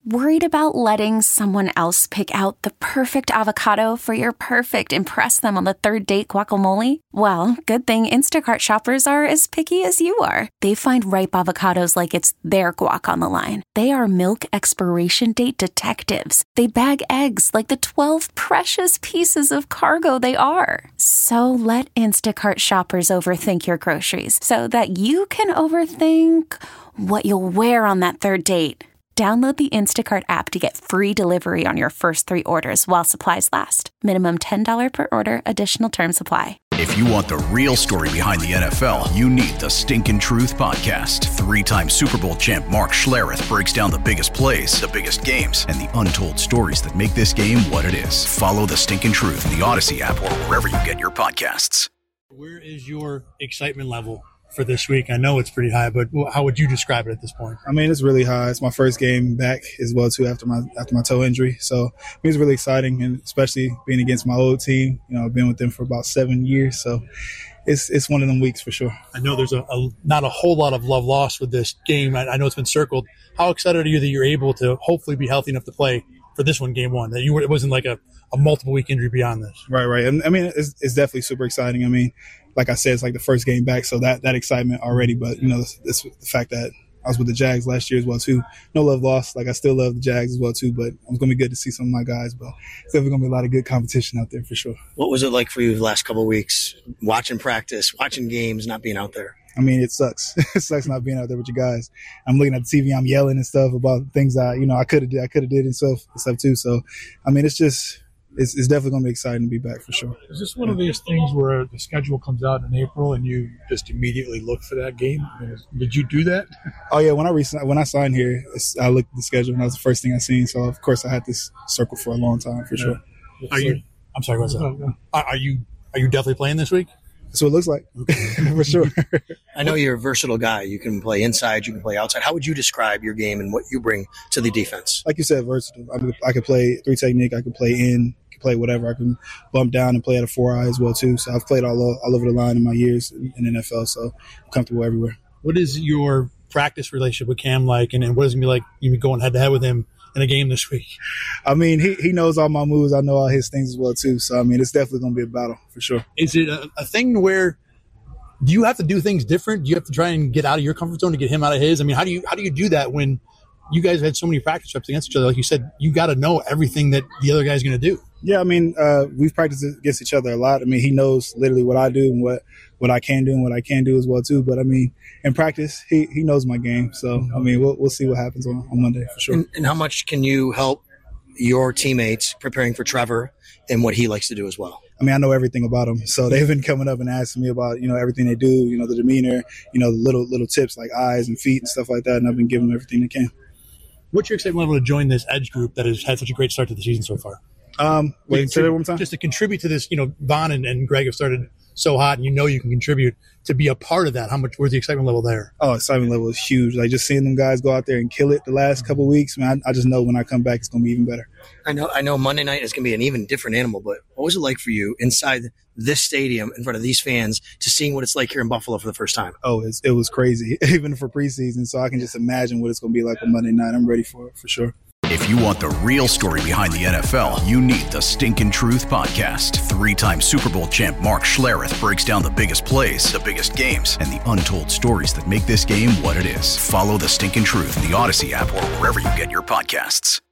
Worried about letting someone else pick out the perfect avocado for your perfect impress them on the third date guacamole? Well, good thing Instacart shoppers are as picky as you are. They find ripe avocados like it's their guac on the line. They are milk expiration date detectives. They bag eggs like the 12 precious pieces of cargo they are. So let Instacart shoppers overthink your groceries so that you can overthink what you'll wear on that third date. Download the Instacart app to get free delivery on your first 3 orders while supplies last. Minimum $10 per order. Additional terms apply. If you want the real story behind the NFL, you need the Stinkin' Truth Podcast. 3-time Super Bowl champ Mark Schlereth breaks down the biggest plays, the biggest games, and the untold stories that make this game what it is. Follow the Stinkin' Truth in the Odyssey app or wherever you get your podcasts. Where is your excitement level for this week? I know it's pretty high, but how would you describe it at this point? I mean, it's really high. It's my first game back as well too after my toe injury, so it's really exciting, and especially being against my old team. You know, I've been with them for about 7 years, so it's one of them weeks for sure. I know there's not a whole lot of love lost with this game. I know it's been circled. How excited are you that you're able to hopefully be healthy enough to play for this one, game one? That it wasn't like a multiple week injury beyond this. Right. I mean, it's definitely super exciting. I mean, like I said, it's like the first game back, so that excitement already. But, you know, it's the fact that I was with the Jags last year as well, too. No love lost. Like, I still love the Jags as well, too. But it's going to be good to see some of my guys. But it's definitely going to be a lot of good competition out there for sure. What was it like for you the last couple of weeks, watching practice, watching games, not being out there? I mean, it sucks. It sucks not being out there with you guys. I'm looking at the TV, I'm yelling and stuff about things that, you know, I could have did and stuff too. So, I mean, it's definitely going to be exciting to be back for sure. Is this one of these things where the schedule comes out in April and you just immediately look for that game? I mean, did you do that? Oh yeah, when I signed here, I looked at the schedule and that was the first thing I seen. So of course I had this circle for a long time for sure. I'm sorry, what's that? Are you definitely playing this week? That's what it looks like. For sure. I know you're a versatual guy. You can play inside, you can play outside. How would you describe your game and what you bring to the defense? Like you said, versatile. I could play 3 technique. I could play in, play whatever. I can bump down and play at a 4-eye as well too. So I've played all over the line in my years in NFL, so I'm comfortable everywhere. What is your practice relationship with Cam like, and what is it going to be like you going head-to-head with him in a game this week? I mean, he knows all my moves. I know all his things as well too. So, I mean, it's definitely going to be a battle for sure. Is it a thing where do you have to do things different? Do you have to try and get out of your comfort zone to get him out of his? I mean, how do you do that when you guys had so many practice reps against each other? Like you said, you got to know everything that the other guy's going to do. Yeah, I mean, we've practiced against each other a lot. I mean, he knows literally what I do and what I can do and what I can do as well too. But I mean, in practice, he knows my game. So I mean, we'll see what happens on Monday for sure. And how much can you help your teammates preparing for Trevor and what he likes to do as well? I mean, I know everything about him. So they've been coming up and asking me about, you know, everything they do, you know, the demeanor, you know, the little tips like eyes and feet and stuff like that. And I've been giving them everything they can. What's your excitement level to join this Edge group that has had such a great start to the season so far? Wait, say that one time? Just to contribute to this, you know, Von and Greg have started so hot, and you know you can contribute to be a part of that. Where's the excitement level there? Oh, excitement level is huge. Like just seeing them guys go out there and kill it the last couple of weeks, man, I just know when I come back it's going to be even better. I know Monday night is going to be an even different animal, but what was it like for you inside this stadium in front of these fans to seeing what it's like here in Buffalo for the first time? Oh, it was crazy, even for preseason. So I can just imagine what it's going to be like on Monday night. I'm ready for it for sure. If you want the real story behind the NFL, you need the Stinkin' Truth Podcast. 3-time Super Bowl champ Mark Schlereth breaks down the biggest plays, the biggest games, and the untold stories that make this game what it is. Follow the Stinkin' Truth in the Odyssey app or wherever you get your podcasts.